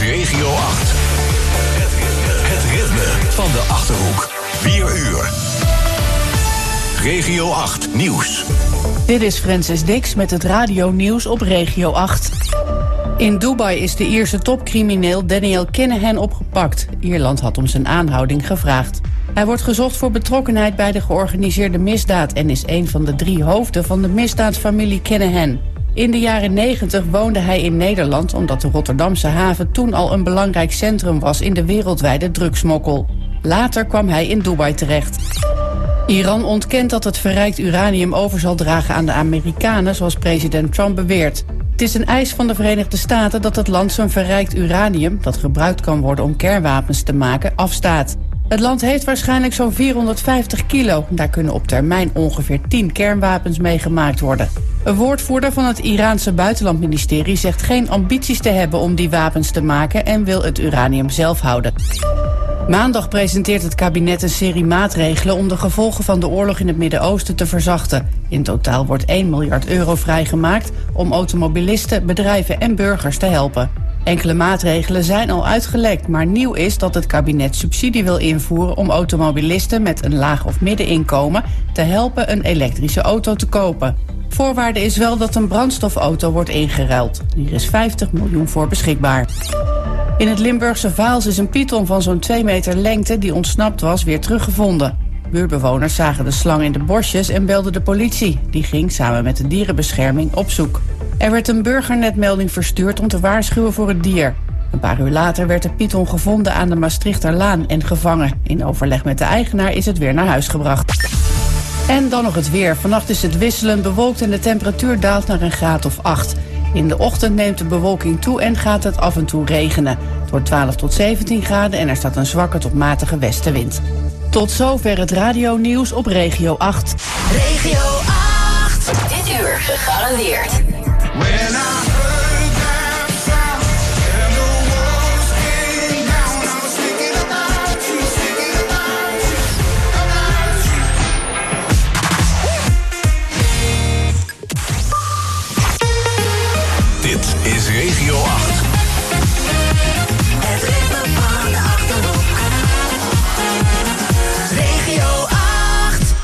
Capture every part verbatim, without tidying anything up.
Regio acht. Het ritme, het ritme van de Achterhoek. vier uur. Regio acht Nieuws. Dit is Francis Dix met het radio-nieuws op Regio acht. In Dubai is de Ierse topcrimineel Daniel Kinahan opgepakt. Ierland had om zijn aanhouding gevraagd. Hij wordt gezocht voor betrokkenheid bij de georganiseerde misdaad en is een van de drie hoofden van de misdaadfamilie Kinahan. In de jaren negentig woonde hij in Nederland omdat de Rotterdamse haven toen al een belangrijk centrum was in de wereldwijde drugsmokkel. Later kwam hij in Dubai terecht. Iran ontkent dat het verrijkt uranium over zal dragen aan de Amerikanen, zoals president Trump beweert. Het is een eis van de Verenigde Staten dat het land zijn verrijkt uranium, dat gebruikt kan worden om kernwapens te maken, afstaat. Het land heeft waarschijnlijk zo'n vierhonderdvijftig kilo. Daar kunnen op termijn ongeveer tien kernwapens mee gemaakt worden. Een woordvoerder van het Iraanse buitenlandministerie zegt geen ambities te hebben om die wapens te maken en wil het uranium zelf houden. Maandag presenteert het kabinet een serie maatregelen om de gevolgen van de oorlog in het Midden-Oosten te verzachten. In totaal wordt één miljard euro vrijgemaakt om automobilisten, bedrijven en burgers te helpen. Enkele maatregelen zijn al uitgelekt, maar nieuw is dat het kabinet subsidie wil invoeren om automobilisten met een laag of middeninkomen te helpen een elektrische auto te kopen. Voorwaarde is wel dat een brandstofauto wordt ingeruild. Hier is vijftig miljoen voor beschikbaar. In het Limburgse Vaals is een python van zo'n twee meter lengte die ontsnapt was weer teruggevonden. Buurtbewoners zagen de slang in de bosjes en belden de politie. Die ging samen met de dierenbescherming op zoek. Er werd een burgernetmelding verstuurd om te waarschuwen voor het dier. Een paar uur later werd de python gevonden aan de Maastrichterlaan en gevangen. In overleg met de eigenaar is het weer naar huis gebracht. En dan nog het weer. Vannacht is het wisselend bewolkt en de temperatuur daalt naar een graad of acht. In de ochtend neemt de bewolking toe en gaat het af en toe regenen. Het wordt twaalf tot zeventien graden en er staat een zwakke tot matige westenwind. Tot zover het radio-nieuws op Regio acht. Regio acht. Dit uur gegarandeerd. Dit is Regio acht. Het ritme van de Achterhoek. Regio acht.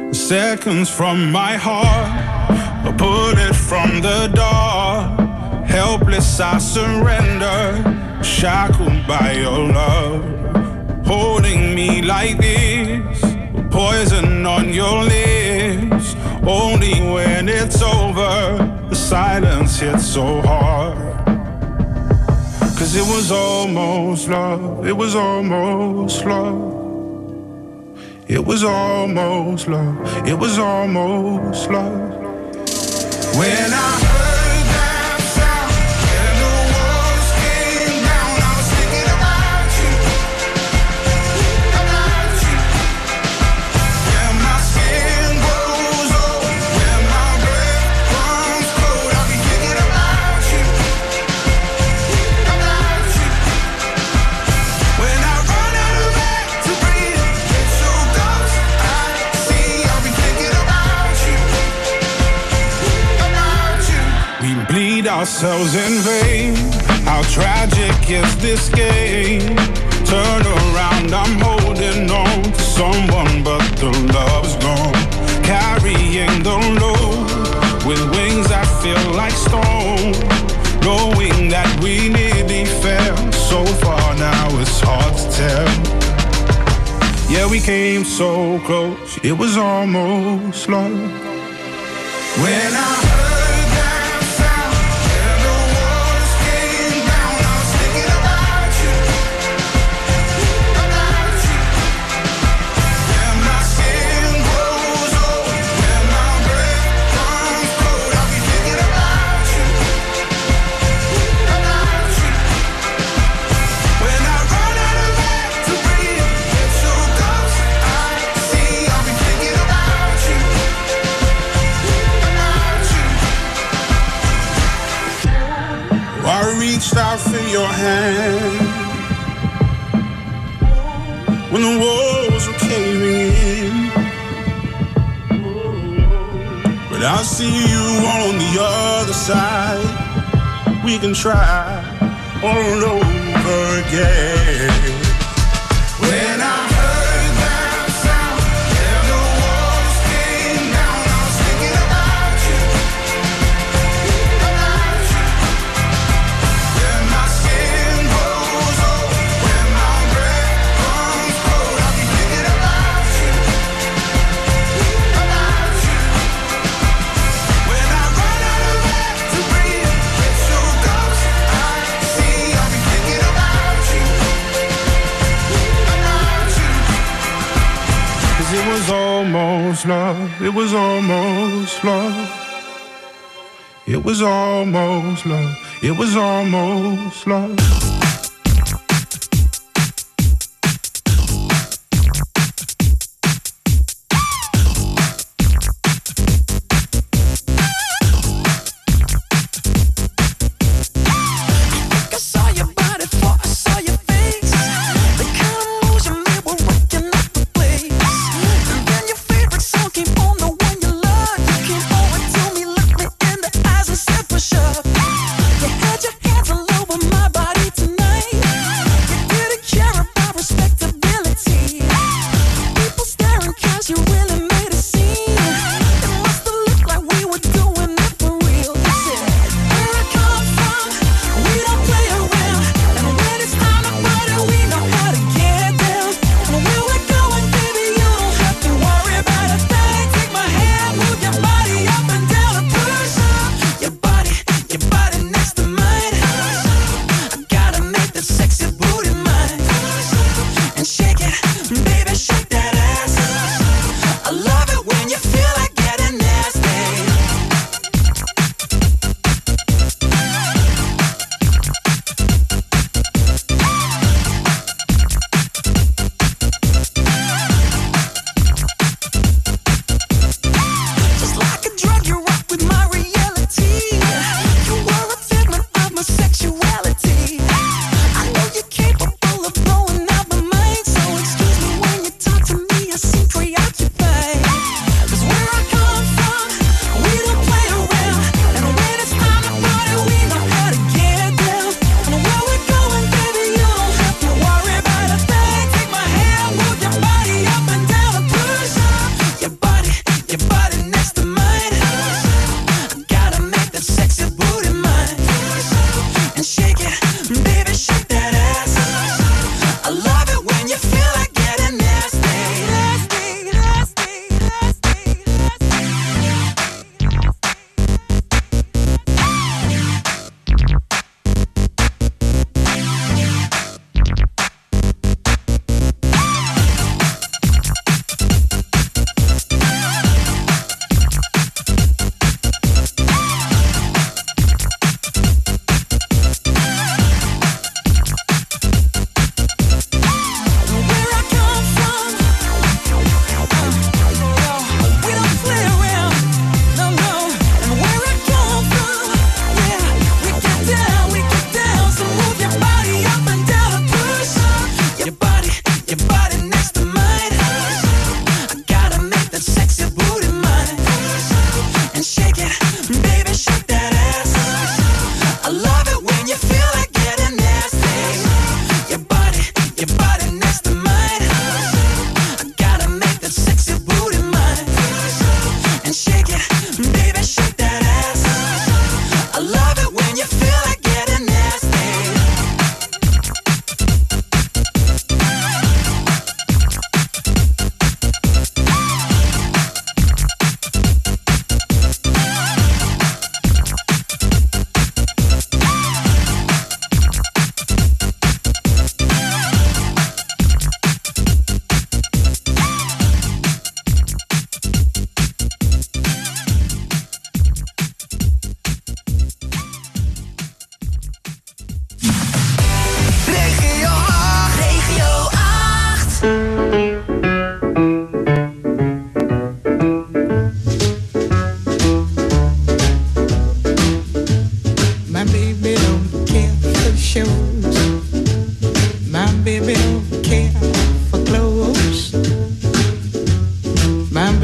Seconds from my heart, a bullet from the dark. Helpless I surrender, shackled by your love. Holding me like this, poison on your lips. Only when it's over, the silence hits so hard. Cause it was almost love, it was almost love. It was almost love, it was almost love. When I heard that sound and the walls came down, I was thinking about you, about you. When my skin grows old, when my breath runs cold, I'll be thinking about you, about you. When I run out of air to breathe, it's so close, I see, I'll be thinking about you, about you. We bleed ourselves in vain. How tragic is this game? Turn around, I'm holding on to someone, but the love's gone. Carrying the load with wings that feel like stone. Knowing that we nearly fell so far, now it's hard to tell. Yeah, we came so close, it was almost love. When I heard that sound and the walls came down, I was thinking about you, about you. When my skin grows old, when my breath runs cold, I'll be thinking about you, about you. When I run out of air to breathe, it's so close, I see, I'll be thinking about you, about you. I reached out for your hand when the walls were caving in, but I see you on the other side. We can try all over again. When I heard that sound and the walls came down, I was thinking about you, about you. When my skin grows old, when my breath runs cold, I'll be thinking about you, about you. When I run out of air to breathe, it's so close, I see, I'll be thinking about you, about you. Cause it was almost love, it was almost love. It was almost love, it was almost love. I saw your body before I saw your face. The kind of moves you made were rocking up the place. And then your favorite song came on, the one you loved. You came over to me, looked me in the eyes and said push up. You had your hands all over my body tonight. You didn't care about respectability. People staring 'cause you really made a scene. It must have looked like we were doing it for real. You said, where I come from, we don't play around. And when it's time to party, we know how to get down. And where we're going, baby, you don't have to worry about a thing. Take my hand, move your body up and down and push up. Your body, your body next to mine. I gotta make that sexy booty mine. And shake it, baby, shake that ass. I love it when you feel like getting nasty. Just like a drug, you rock with my reality. You were a figment of my sexuality. I know you're capable of blowing out my mind. So excuse me when you talk to me, I seem preoccupied. 'Cause when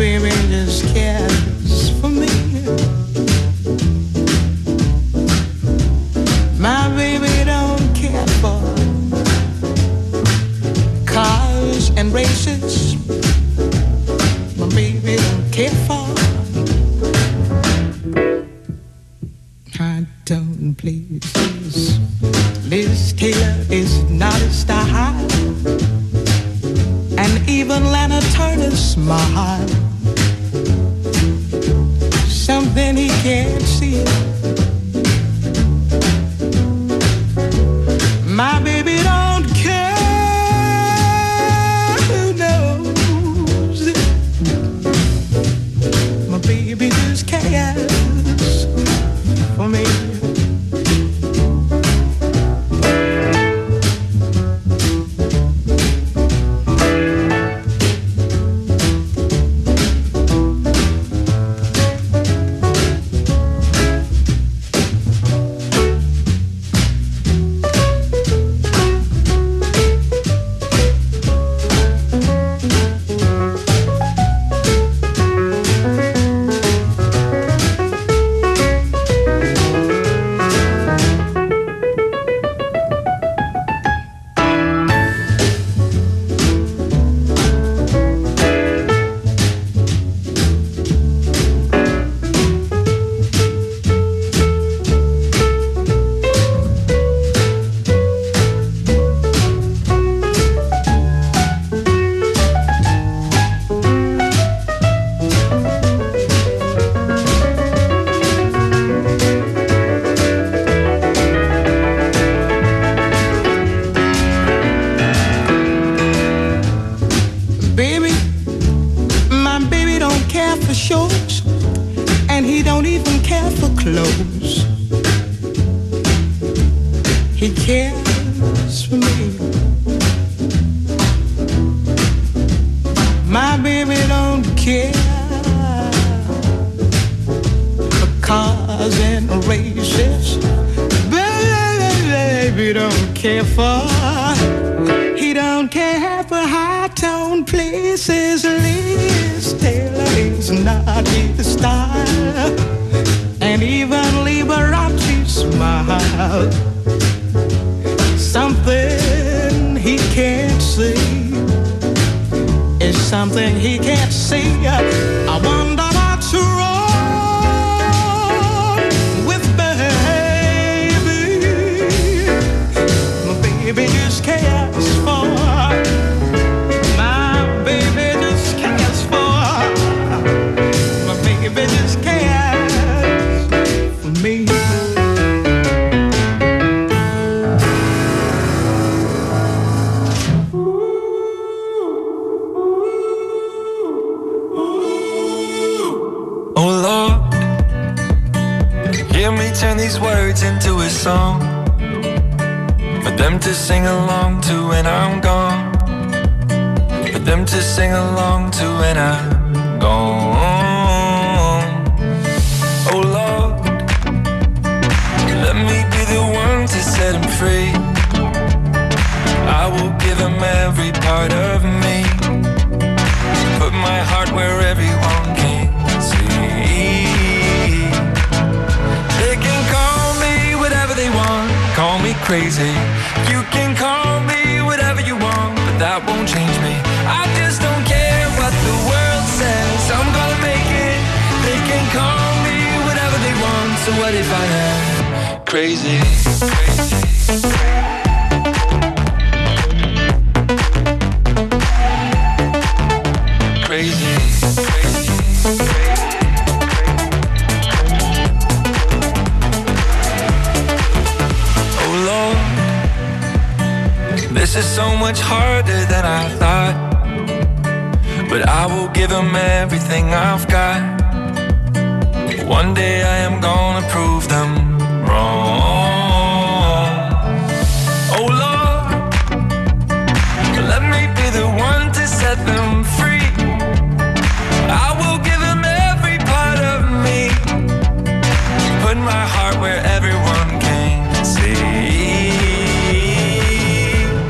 baby just cares for me. My baby don't care for cars and races. My baby don't care for high tone places. Liz Taylor is not a star, and even Lana Turner's smile, something he can't see. My baby don't care, who knows it? My baby just cares for me.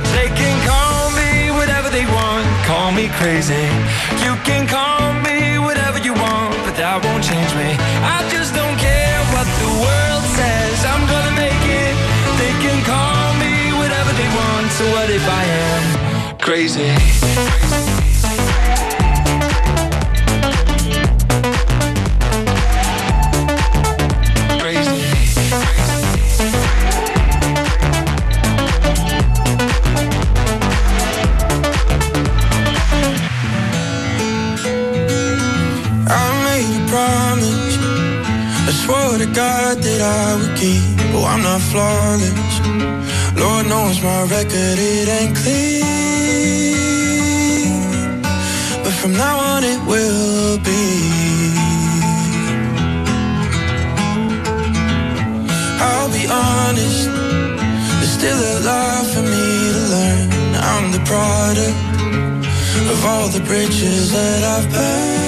Crazy. You can call me crazy. God that I would keep. Oh, I'm not flawless. Lord knows my record, it ain't clean. But from now on it will be. I'll be honest, there's still a lot for me to learn. I'm the product of all the bridges that I've burned.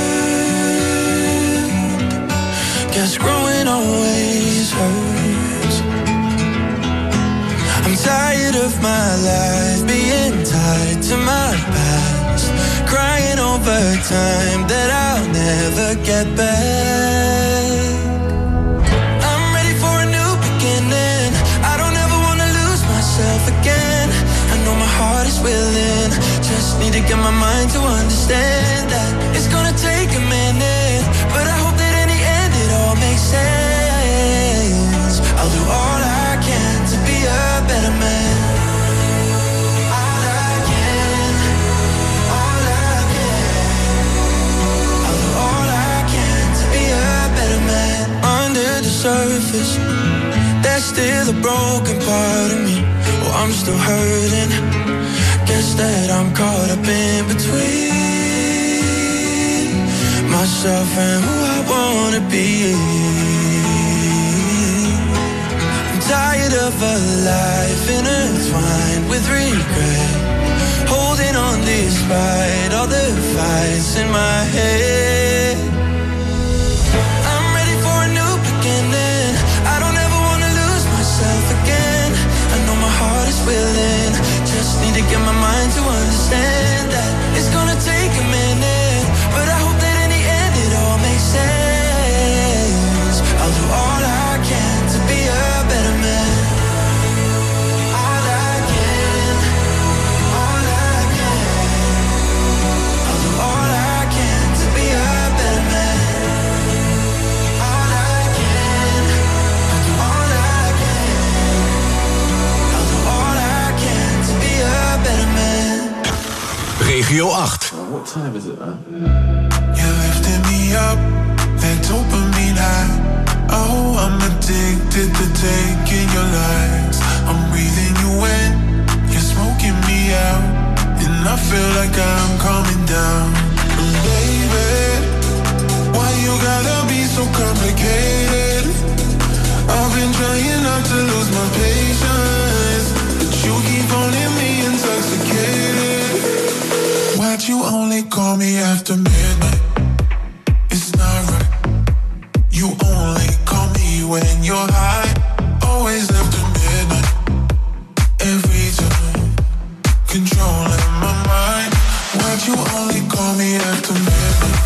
Guess growing always hurts. I'm tired of my life being tied to my past, crying over time that I'll never get back. I'm ready for a new beginning. I don't ever wanna lose myself again. I know my heart is willing, just need to get my mind to understand that it's gonna take a minute, but I hope that makes sense. I'll do all I can to be a better man. All I can, all I can. I'll do all I can to be a better man. Under the surface, there's still a broken part of me. Oh, I'm still hurting. Guess that I'm caught up in between myself and who I wanna be. I'm tired of a life intertwined with regret, holding on despite all the fights in my head. I'm ready for a new beginning. I don't ever wanna lose myself again. I know my heart is willing, just need to get my mind to understand that it's gonna take a minute, but I hope that makes sense. I'll do all I can to be a better man. All I can, all I can. I'll do all I can to be a better man. All I can, I'll do all I can. I'll do all I can to be a better man. Regio acht. What time is it, man? You're lifting me up, that dopamine high. Oh, I'm addicted to taking your lies. I'm breathing you in, you're smoking me out, and I feel like I'm coming down. And baby, why you gotta be so complicated? I've been trying not to lose my patience, but you keep holding me intoxicated. Why'd you only call me after midnight? It's not right. You only call me when you're high. Always after midnight. Every time. Controlling my mind. Why'd you only call me after midnight?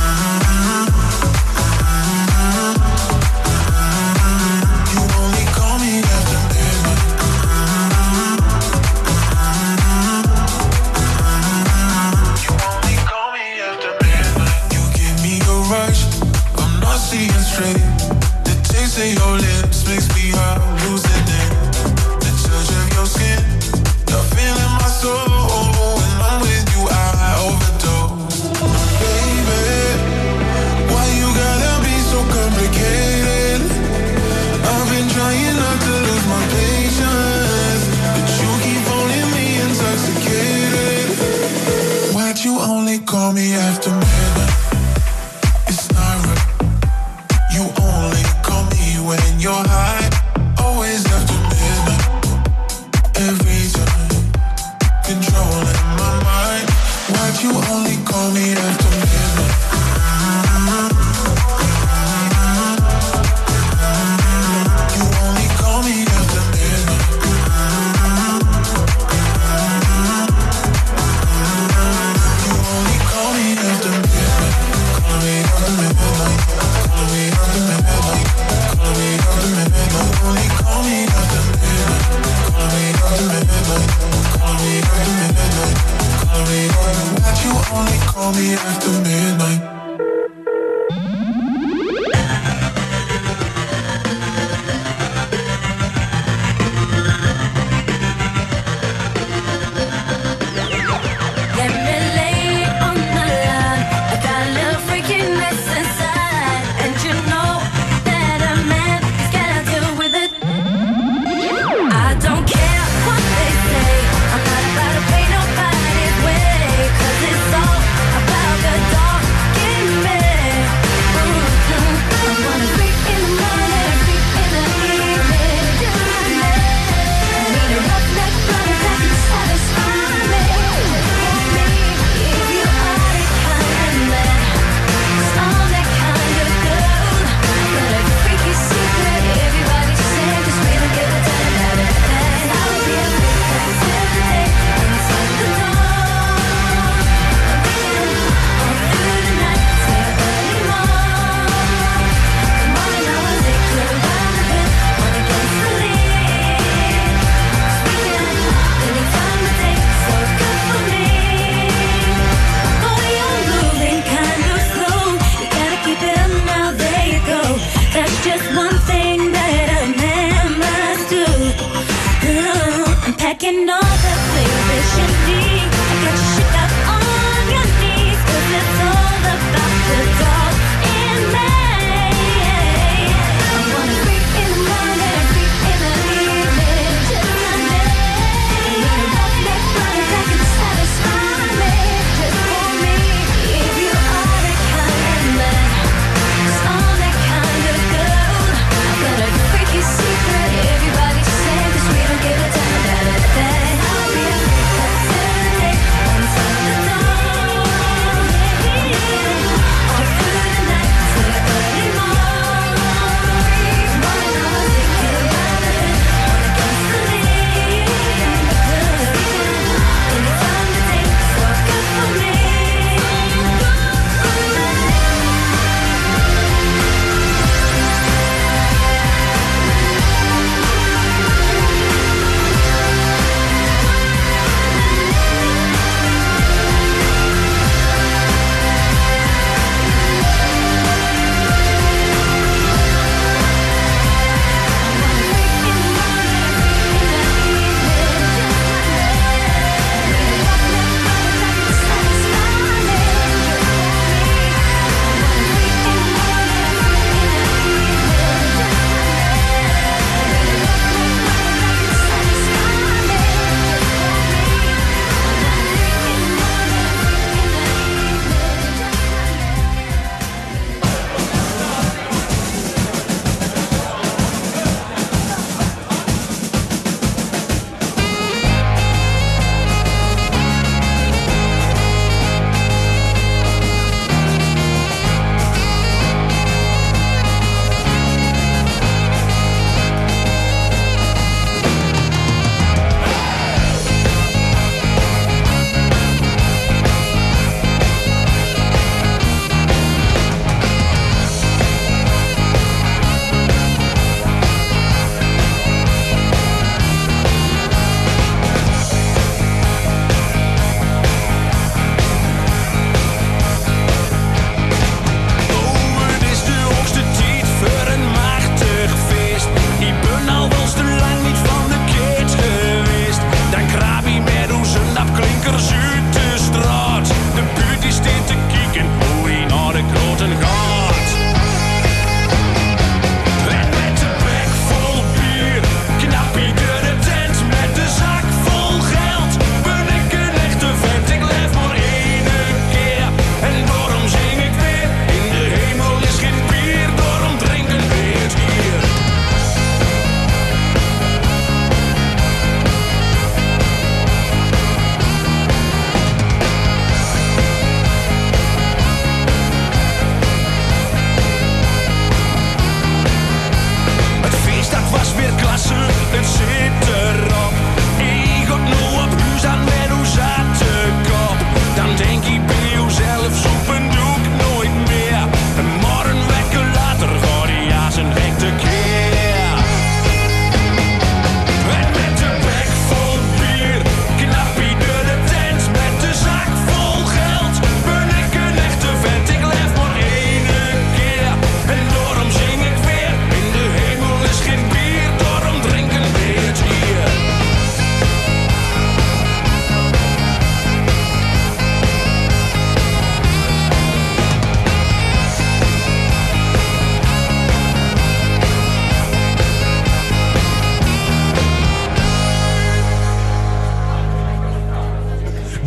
You only call me after midnight. You only call me after midnight.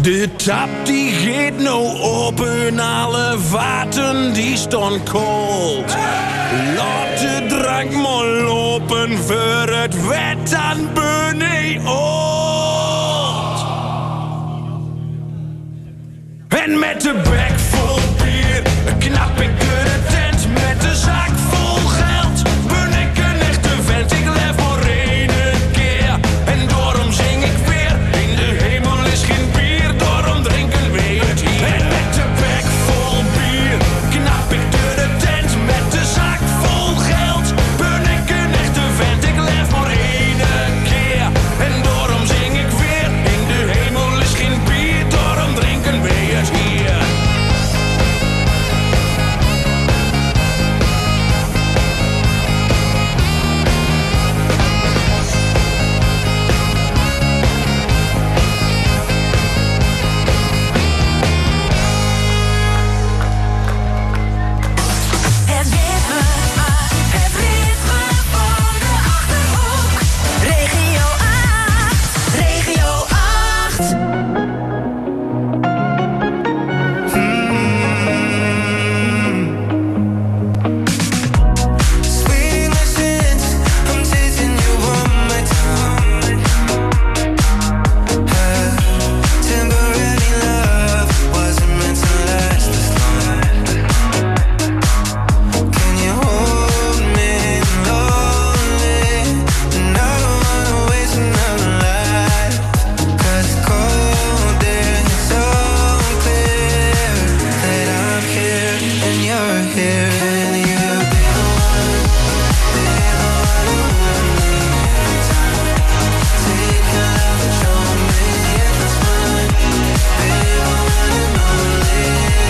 De tap die gaat nou open, alle vaten die staan koud. Laat de drank maar lopen, voor het wet aan beneden oud. En met de bek vol bier knap ik door de tent met de zak vol geld. Ben ik een echte vent, ik leef voor één keer. En daarom zing ik weer, in de hemel is geen bier, daarom drinken we het hier. En met de bek vol bier knap ik door de tent met de zak vol geld. Ben ik een echte vent, ik leef voor één keer. En daarom zing ik weer, in de hemel is geen bier, daarom drinken we het hier. Het ritme, het ritme van de Achterhoek. Regio acht, Regio acht. Sweet innocence, I'm tasting you one more time. Temporary love wasn't meant to last this long. Can you hold me lonely? And I don't wanna waste another life. 'Cause it's cold there, it's so clear that I'm here and you're here. And you've been the one, been the one who won me every time. Take your love and show me if it's mine. Been the one and only.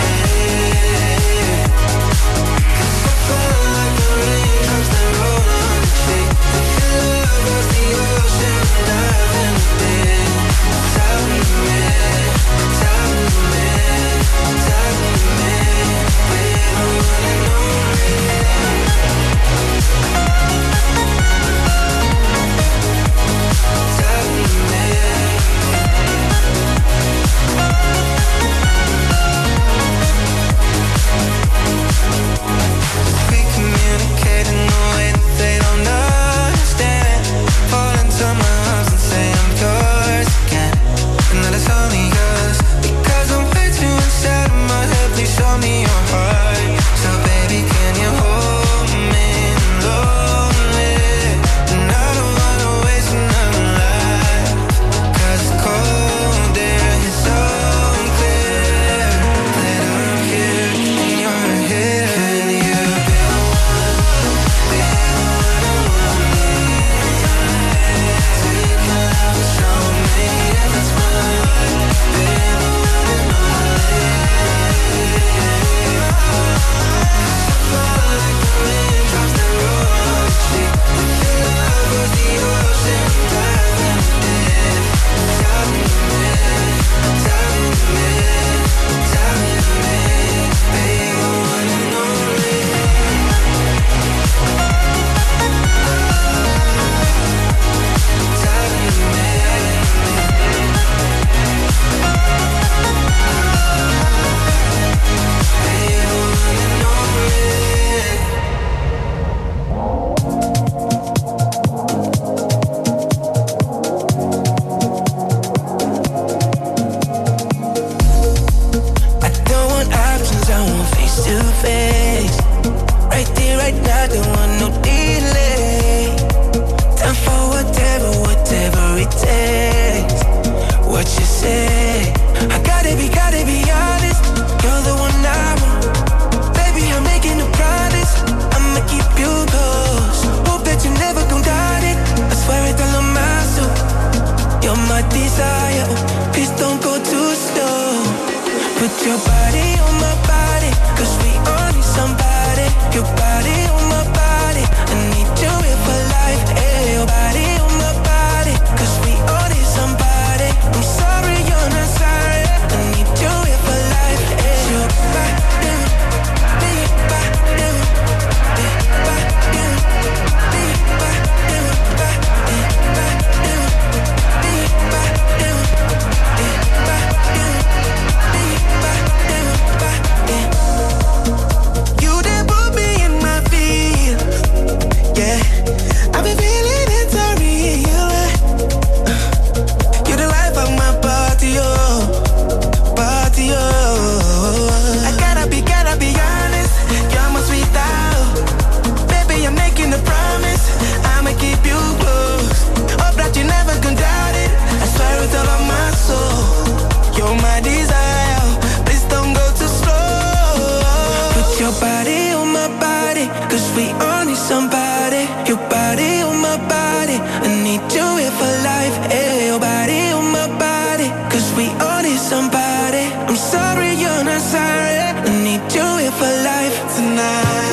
'Cause I feel like the raindrops that roll on the cheek. If your love was the ocean, dive in the deep. Dive in the man, dive in the man, dive in the man. Been the one and only. Dive in the man. We communicate in a way that they don't understand. Fall into my arms and say I'm yours again. And that it's only yours because I'm with you inside of my head. Please show me your heart. So baby, can you hold me lonely? And I don't wanna waste another life. 'Cause it's cold there, it's so clear that I'm here and you're here. And you've been the one, been the one who won me every time. Take your love and show me if it's mine. Been the one and only. 'Cause I fall like the raindrops that roll on the cheek. If your love was the ocean, dive in the deep. Dive in the man, dive in the man, dive in the man. Be the one and only. Dive in the man. Be the one and only. I don't want options, I want face to face. Right there, right now, don't want no delay. Time for whatever, whatever it takes. What you say? I gotta be, gotta be honest. You're the one I want. Baby, I'm making a promise. I'ma keep you close. Hope that you never gon' doubt it. I swear it all on my soul. You're my desire. Please don't go too slow. Put your body on my body, 'cause we all need somebody. Your body on my body. my body, cause we all need somebody. Your body on my body, I need you here for life. Hey, your body on my body, cause we all need somebody. I'm sorry you're not sorry, I need you here for life tonight.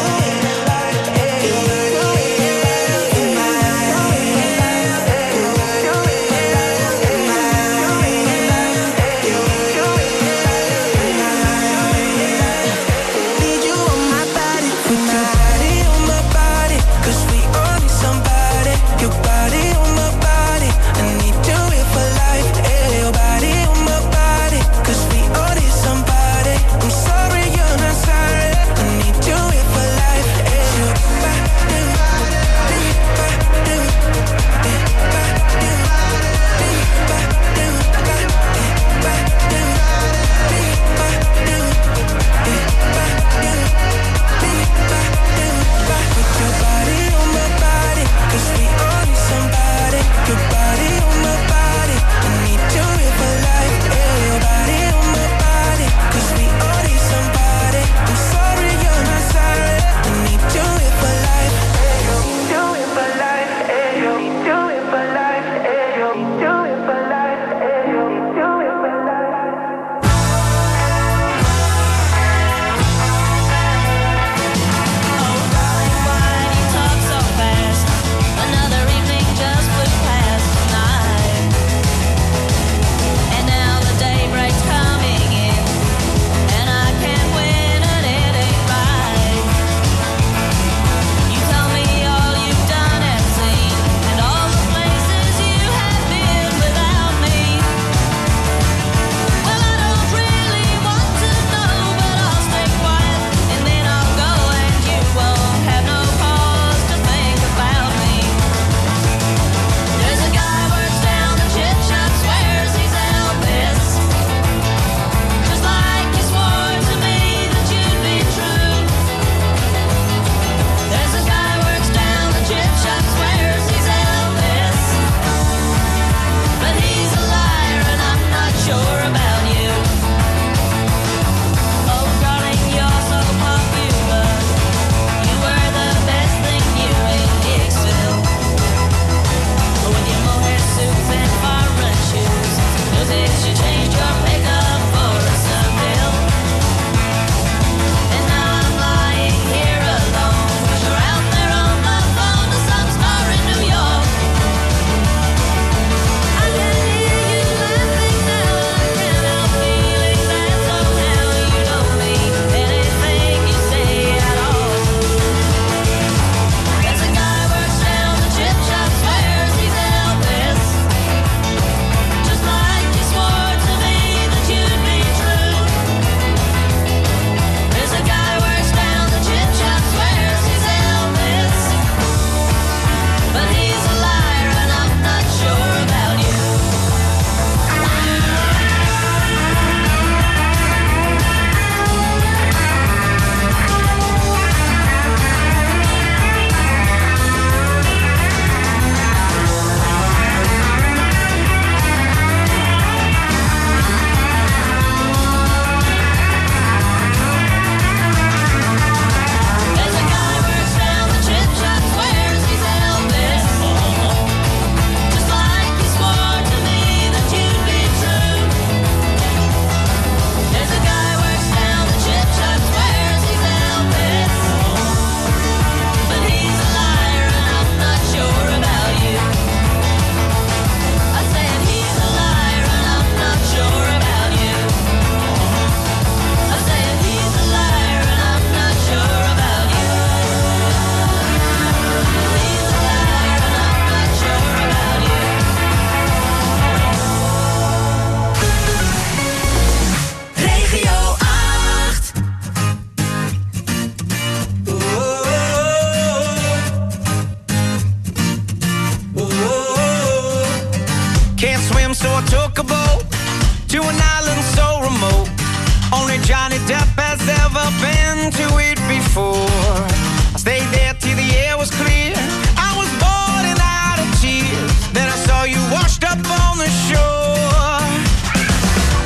Johnny Depp has ever been to it before. I stayed there till the air was clear. I was boiling out of tears. Then I saw you washed up on the shore.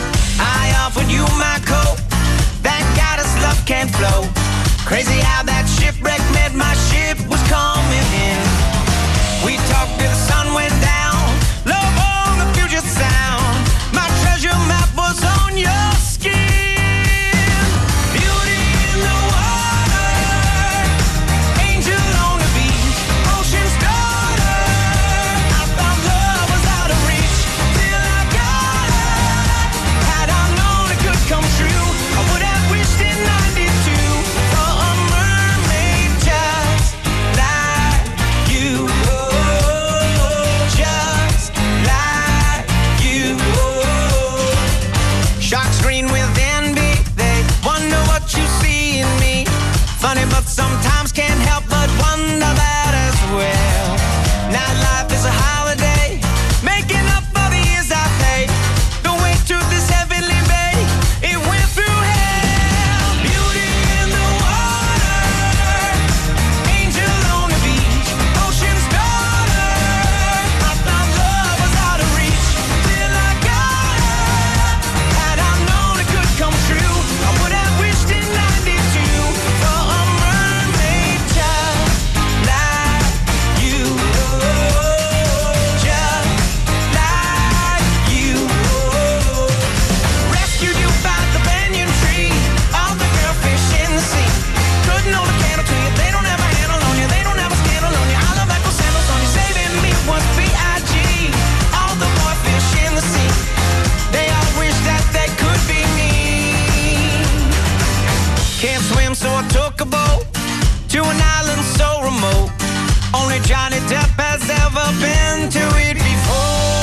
I offered you my coat. Thank God this love can't flow. Crazy how that shipwreck met my ship was coming in. We talked till the sun went down. Love on the Puget Sound. My treasure map was on your skin. Beauty in the water, angel on the beach, ocean's daughter. I thought love was out of reach till I got her. Had I known it could come true, I would have wished in ninety-two for a mermaid just like you. Oh, just like you. Sharks green with envy, they wonder what you see in me. Funny, but sometimes can't help but wonder that as well. Now life is a holiday, making up for the years I paid. The way to this heavenly bay, it went through hell. Beauty in the water, angel on the beach, ocean's daughter. I thought love was out of reach till I got her. Had I known it could come true, I would have wished in ninety-two for a mermaid just like you. Just like you. Rescued you by the banyan tree, all the girl fish in the sea. Couldn't hold a candle to you, they don't have a handle on you, they don't have a scandal on you. I love echo sandals on you, saving me was B I G. All the boy fish in the sea, they all wish that they could be me. Can't swim, so I took a boat to an island so remote. Only Johnny Depp has ever been to it before.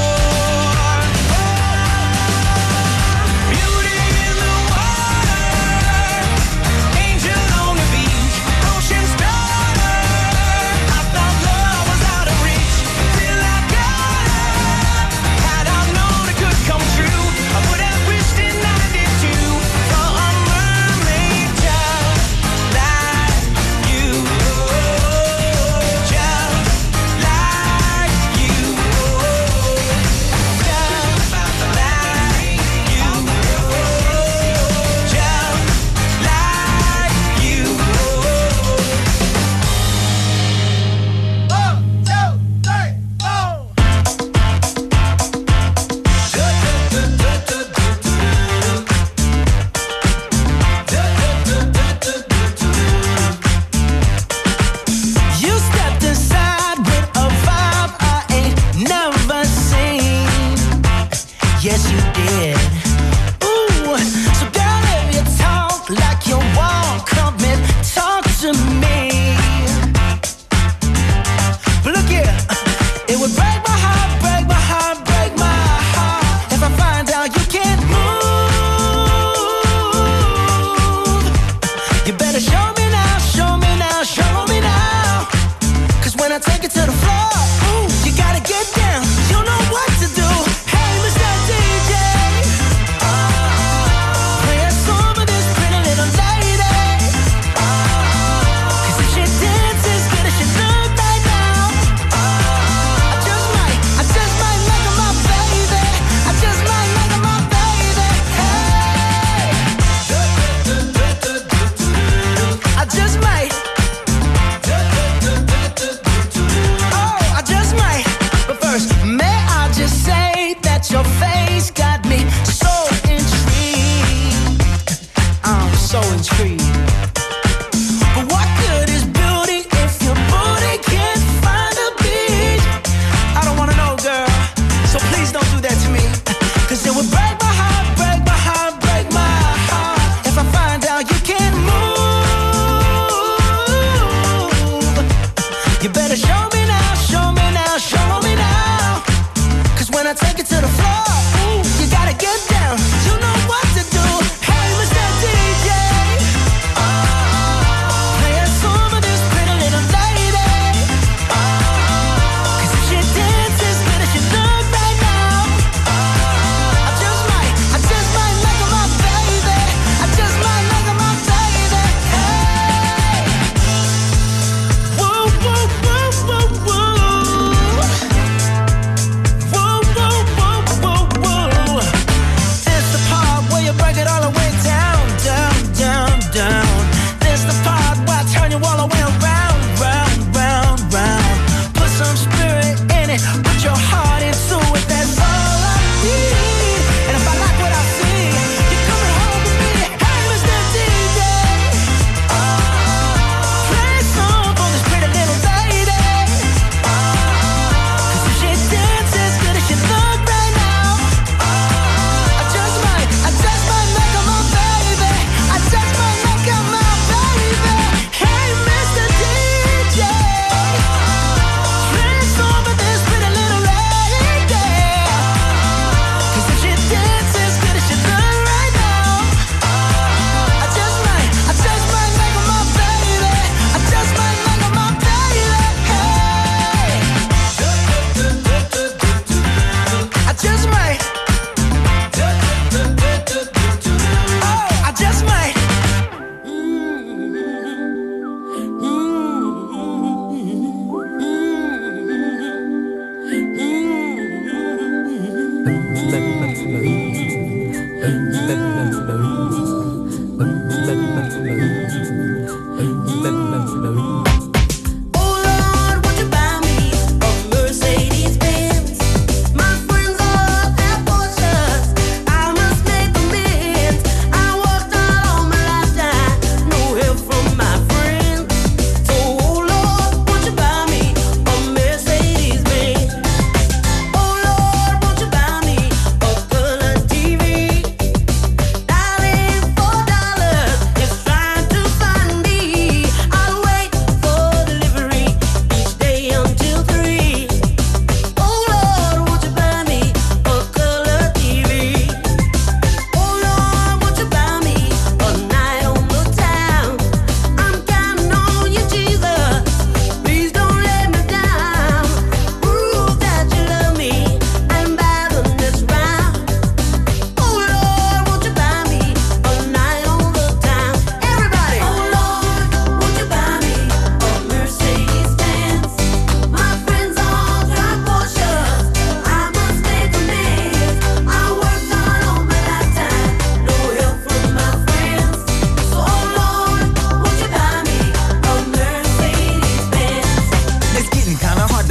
Beauty in the water, angel on the beach, ocean's daughter. I thought love was out of reach till I got her. Had I known it could come true, I would have wished in ninety-two for a mermaid just like you. Just like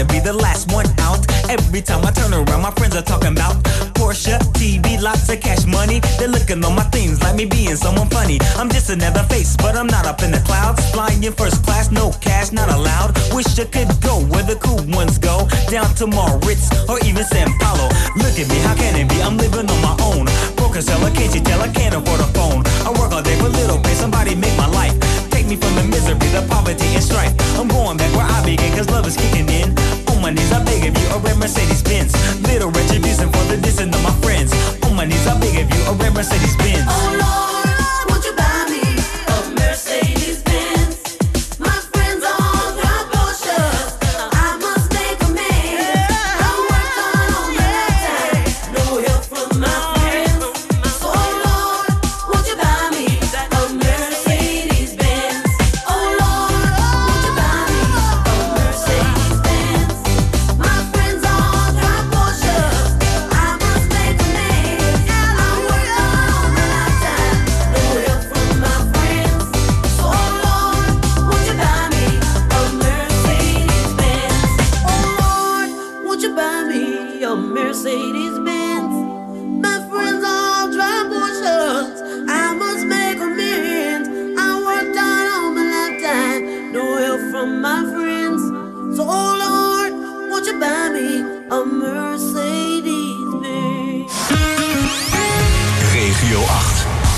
to be the last one out. Every time I turn around, my friends are talking about Porsche, T V, lots of cash money. They're looking on my things like me being someone funny. I'm just another face, but I'm not up in the clouds. Flying in first class, no cash, not allowed. Wish I could go where the cool ones go, down to Moritz or even San Paulo. Look at me, how can it be? I'm living on my own. Broke a seller, can't you tell I can't afford a phone? I work all day for little pay, somebody make my life. Take me from the misery, the poverty and strife. I'm going back where I began, cause love is kicking in. On my knees, I beg of you, a red Mercedes Benz. Little retribution for the dissing of my friends. On my knees, I beg of you, a red Mercedes Benz. Oh Lord, won't you buy me a Mercedes Benz? My friends all drive Porsches. I must make amends. I worked hard all my lifetime, no help from my friends. So Lord, won't you buy me a Mercedes Benz? Oh Lord, won't you buy me a Mercedes Benz? My friends all drive Porsches. I must make amends. I worked hard all my lifetime, no help from my friends. So Lord, won't you buy me a Mercedes Benz? Oh Lord, won't you buy me a Mercedes Benz? My friends all drive Porsches. I must make amends. I worked hard all my lifetime, no help from my friends. So oh Lord, won't you buy me a Mercedes Benz? Regio acht.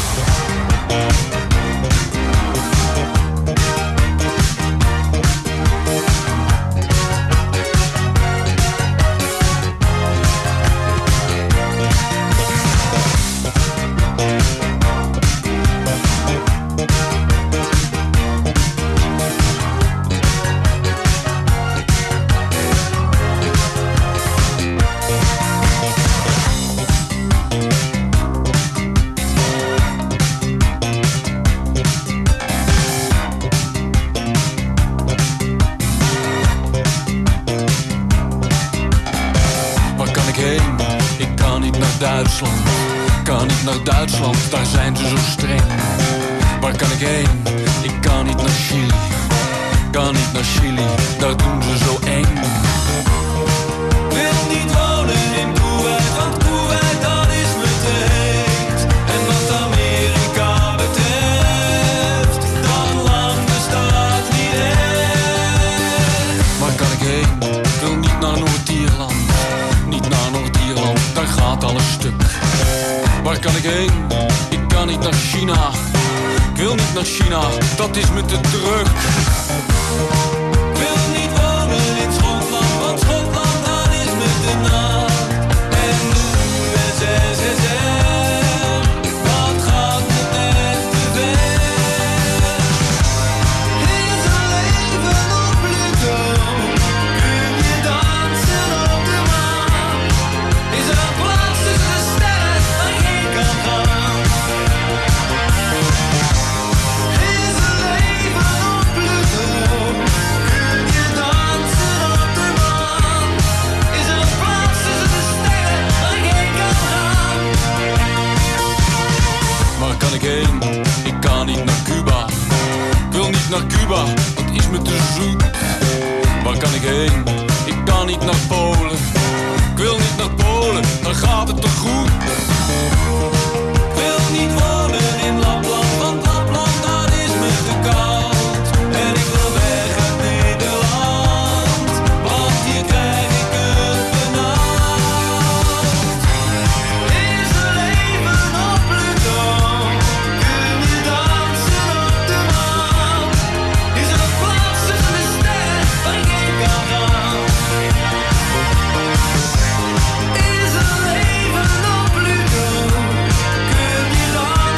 Waar kan ik heen? Ik kan niet naar Duitsland. Kan niet naar Duitsland, daar zijn ze zo streng. Waar kan ik heen? Ik kan niet naar Chili. Kan niet naar Chili, daar doen ze zo eng. Wil niet wonen in Kuwait, want Kuwait dat is me te heet. En wat Amerika betreft, dat land bestaat niet echt. Waar kan ik heen? Ik wil niet naar Noord-Ierland. Niet naar Noord-Ierland, daar gaat alles stuk. Waar kan ik heen? Ik kan niet naar China. Ik wil niet naar China, dat is me te druk. Ik wil niet wonen in Schotland, want Schotland dat is me te nat. En de U S S R, dat gaat me net te ver. Is er leven op Pluto? Kun je dansen op de maan? Is er een plaats tussen de sterren waar je heen kan gaan? Is er leven op Pluto? Kun je dansen op de maan? Is er een plaats tussen de sterren waar je heen kan gaan? Waar kan ik heen? Ik kan niet naar Cuba. Ik wil niet naar Cuba, dat is me te zoet. Waar kan ik heen? Ik kan niet naar Polen. Ik wil niet naar Polen, dan gaat het toch goed. Ik wil niet wonen in Lapland, want Lapland dat is me te koud. En ik wil weg uit Nederland, want hier krijg ik het benauwd. Is er leven op Pluto? Kun je dansen op de maan? Is er een plaats tussen de sterren waar je heen kan gaan? Is er leven op Pluto? Kun je dansen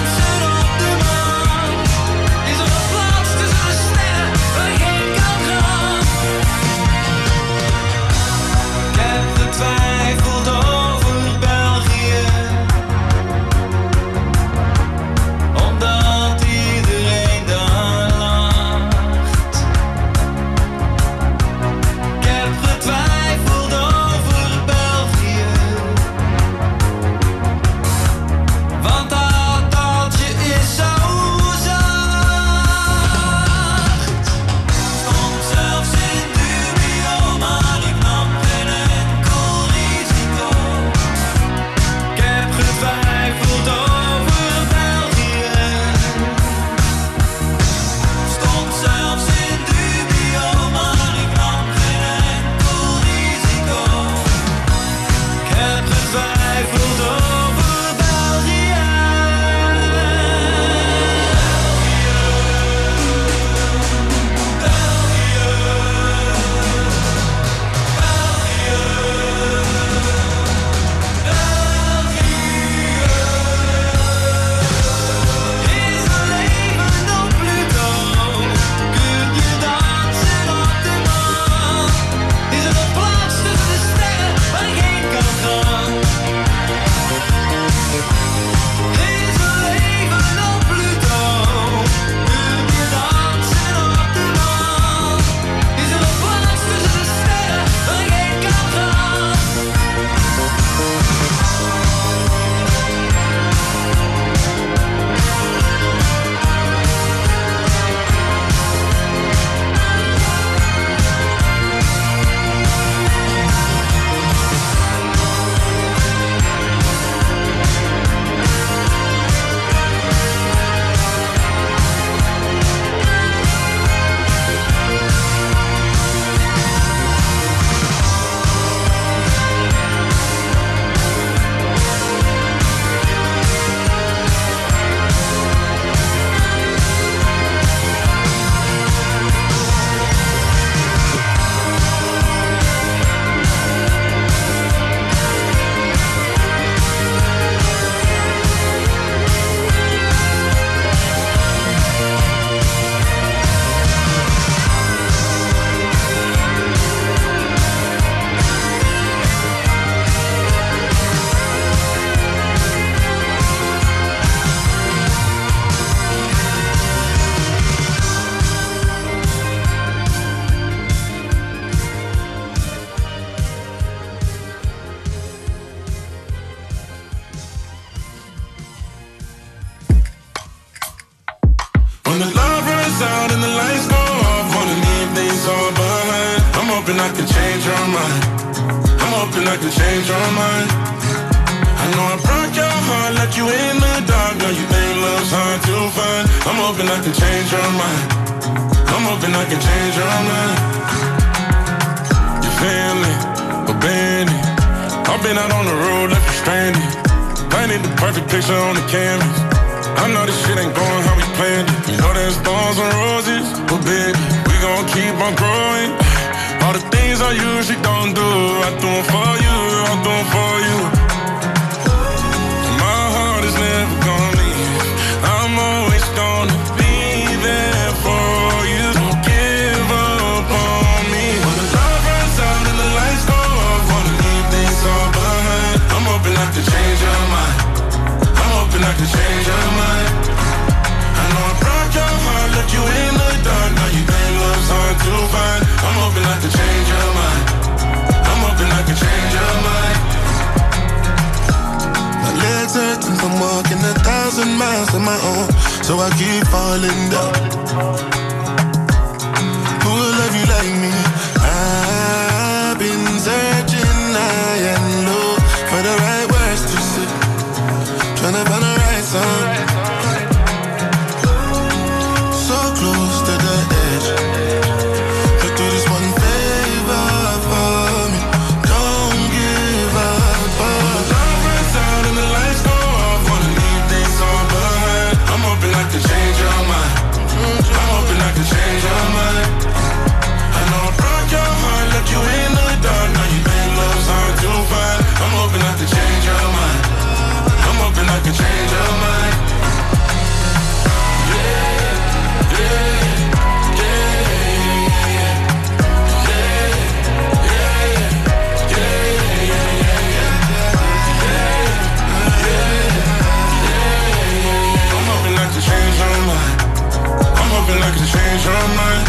hoping I can change your mind. I'm hoping I can change your mind. I know I broke your heart, let you in the dark. Now you think love's hard to find. I'm hoping I can change your mind. I'm hoping I can change your mind. Your family, abandoned. I've been out on the road, left you stranded. Painted the perfect picture on the canvas. I know this shit ain't going how we planned it. You know there's thorns and roses, but baby, we gon' keep on growing. All the things I usually don't do, I do them for you, I do them for you. My heart is never gonna leave. I'm always gonna be there for you. Don't give up on me. When the love runs out and the lights go off, wanna leave things all behind. I'm hoping I can change your mind. I'm hoping I can change your mind. I know I broke your heart, let you in the dark. Now you think love's hard to find. I'm hoping I can change your mind. I'm hoping I can change your mind. My legs hurting from walking a thousand miles on my own, so I keep falling down. Who will love you like me? I've been searching high and low for the right words to say, tryna find the right song. So close to the edge. But do this one favor for me. Don't give up on me. The love runs out and the lights go off. Wanna leave things all behind. I'm hoping I can change your mind. I'm hoping I can change your mind. I know I broke your heart, left you in the dark. Now you think love's hard to find. I'm hoping I can change your mind. I'm hoping I can change your mind. Yeah, yeah. I can change your mind.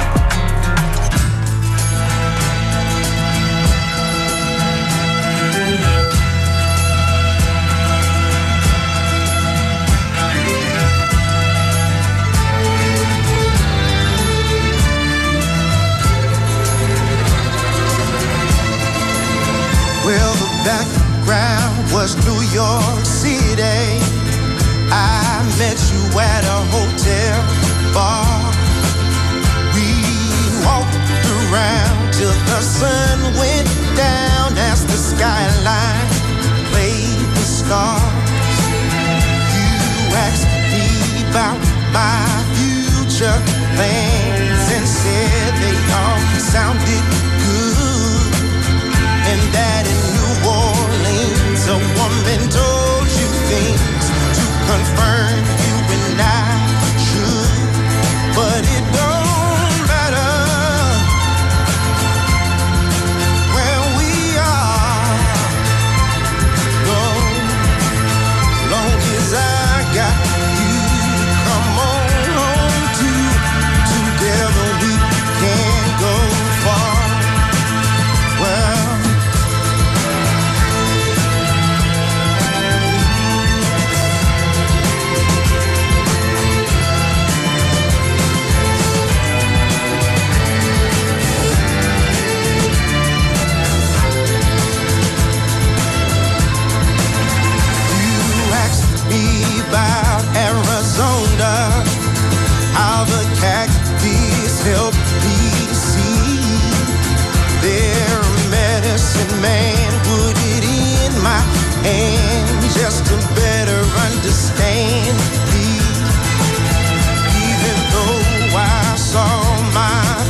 Well, the background was New York City. I met you at a hotel bar. We walked around till the sun went down as the skyline played the stars. You asked me about my future plans.